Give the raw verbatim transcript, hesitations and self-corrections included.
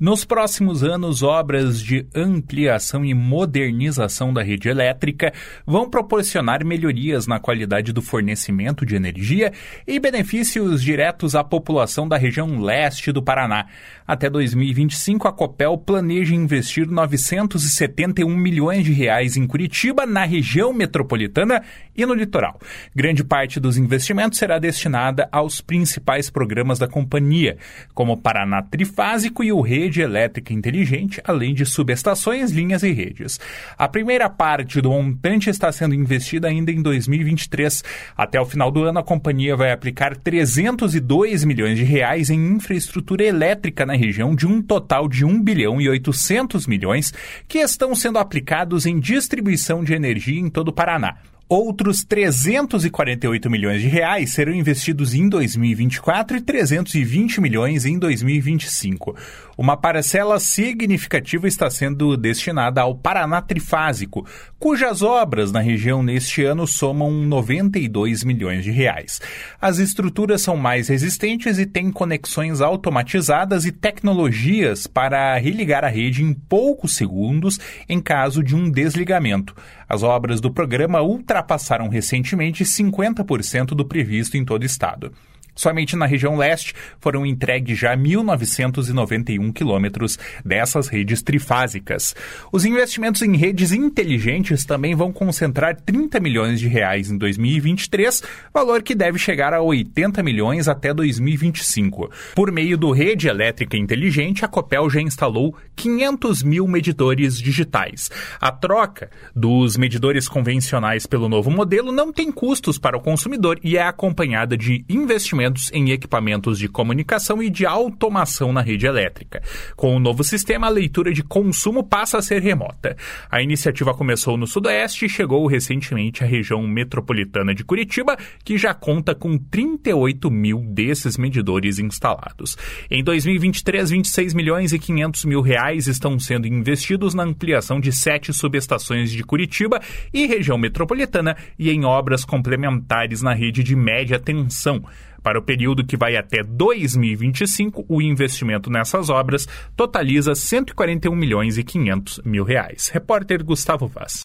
Nos próximos anos, obras de ampliação e modernização da rede elétrica vão proporcionar melhorias na qualidade do fornecimento de energia e benefícios diretos à população da região leste do Paraná. Até dois mil e vinte e cinco, a Copel planeja investir novecentos e setenta e um milhões de reais em Curitiba, na região metropolitana e no litoral. Grande parte dos investimentos será destinada aos principais programas da companhia, como o Paraná Trifásico e o Rede Elétrica Inteligente, além de subestações, linhas e redes. A primeira parte do montante está sendo investida ainda em dois mil e vinte e três. Até o final do ano, a companhia vai aplicar trezentos e dois milhões de reais em infraestrutura elétrica na região, de um total de um bilhão e oitocentos milhões que estão sendo aplicados em distribuição de energia em todo o Paraná. Outros trezentos e quarenta e oito milhões de reais serão investidos em dois mil e vinte e quatro e trezentos e vinte milhões em dois mil e vinte e cinco. Uma parcela significativa está sendo destinada ao Paraná Trifásico, cujas obras na região neste ano somam noventa e dois milhões de reais. As estruturas são mais resistentes e têm conexões automatizadas e tecnologias para religar a rede em poucos segundos em caso de um desligamento. As obras do programa ultrapassaram recentemente cinquenta por cento do previsto em todo o estado. Somente na região leste foram entregues já mil novecentos e noventa e um quilômetros dessas redes trifásicas. Os investimentos em redes inteligentes também vão concentrar trinta milhões de reais em dois mil e vinte e três, valor que deve chegar a oitenta milhões até dois mil e vinte e cinco. Por meio do Rede Elétrica Inteligente, a Copel já instalou quinhentos mil medidores digitais. A troca dos medidores convencionais pelo novo modelo não tem custos para o consumidor e é acompanhada de investimentos em equipamentos de comunicação e de automação na rede elétrica. Com o novo sistema, a leitura de consumo passa a ser remota. A iniciativa começou no Sudoeste e chegou recentemente à região metropolitana de Curitiba, que já conta com trinta e oito mil desses medidores instalados. Em dois mil e vinte e três, vinte e seis milhões e quinhentos mil reais estão sendo investidos na ampliação de sete subestações de Curitiba e região metropolitana e em obras complementares na rede de média tensão. Para o período que vai até dois mil e vinte e cinco, o investimento nessas obras totaliza cento e quarenta e um milhões e quinhentos mil reais. Repórter Gustavo Vaz.